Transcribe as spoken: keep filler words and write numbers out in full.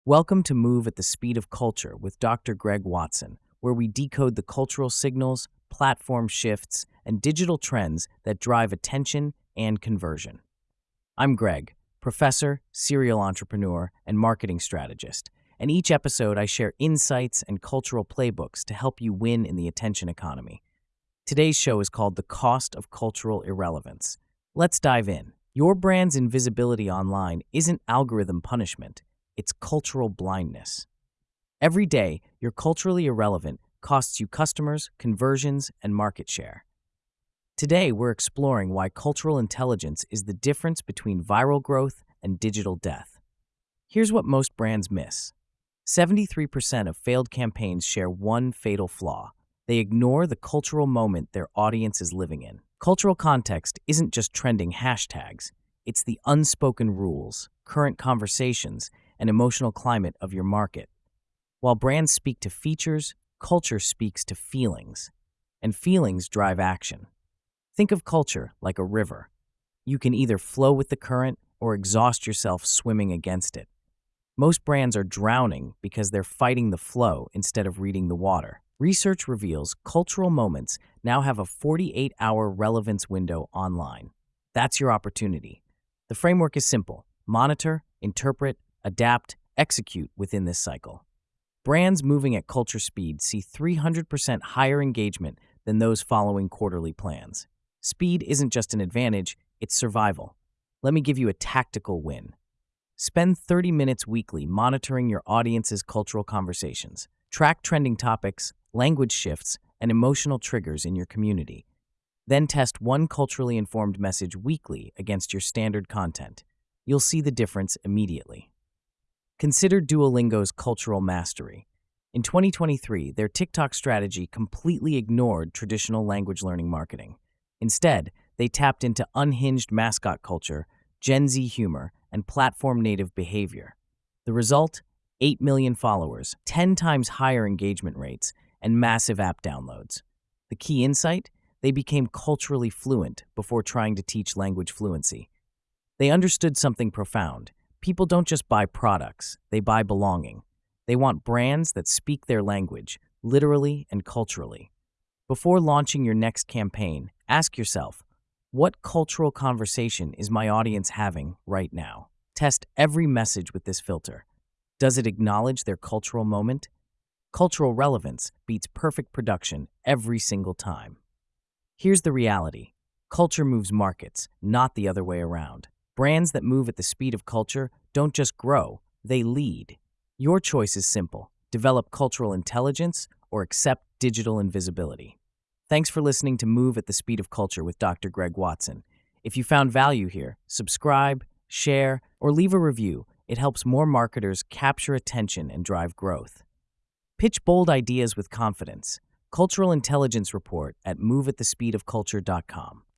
Welcome to Move at the Speed of Culture with Doctor Greg Watson, where we decode the cultural signals, platform shifts, and digital trends that drive attention and conversion. I'm Greg, professor, serial entrepreneur, and marketing strategist, and each episode I share insights and cultural playbooks to help you win in the attention economy. Today's show is called The Cost of Cultural Irrelevance. Let's dive in. Your brand's invisibility online isn't algorithm punishment. It's cultural blindness. Every day, you're culturally irrelevant costs you customers, conversions, and market share. Today, we're exploring why cultural intelligence is the difference between viral growth and digital death. Here's what most brands miss. seventy-three percent of failed campaigns share one fatal flaw. They ignore the cultural moment their audience is living in. Cultural context isn't just trending hashtags. It's the unspoken rules, current conversations, and emotional climate of your market. While brands speak to features, culture speaks to feelings, and feelings drive action. Think of culture like a river. You can either flow with the current or exhaust yourself swimming against it. Most brands are drowning because they're fighting the flow instead of reading the water. Research reveals cultural moments now have a forty-eight hour relevance window online. That's your opportunity. The framework is simple: monitor, interpret, adapt, execute within this cycle. Brands moving at culture speed see three hundred percent higher engagement than those following quarterly plans. Speed isn't just an advantage, it's survival. Let me give you a tactical win. Spend thirty minutes weekly monitoring your audience's cultural conversations. Track trending topics, language shifts, and emotional triggers in your community. Then test one culturally informed message weekly against your standard content. You'll see the difference immediately. Consider Duolingo's cultural mastery. In twenty twenty-three, their TikTok strategy completely ignored traditional language learning marketing. Instead, they tapped into unhinged mascot culture, Gen Z humor, and platform-native behavior. The result? eight million followers, ten times higher engagement rates, and massive app downloads. The key insight? They became culturally fluent before trying to teach language fluency. They understood something profound. People don't just buy products, they buy belonging. They want brands that speak their language, literally and culturally. Before launching your next campaign, ask yourself, what cultural conversation is my audience having right now? Test every message with this filter. Does it acknowledge their cultural moment? Cultural relevance beats perfect production every single time. Here's the reality. Culture moves markets, not the other way around. Brands that move at the speed of culture don't just grow, they lead. Your choice is simple: develop cultural intelligence or accept digital invisibility. Thanks for listening to Move at the Speed of Culture with Doctor Greg Watson. If you found value here, subscribe, share, or leave a review. It helps more marketers capture attention and drive growth. Pitch bold ideas with confidence. Cultural Intelligence Report at move at the speed of culture dot com.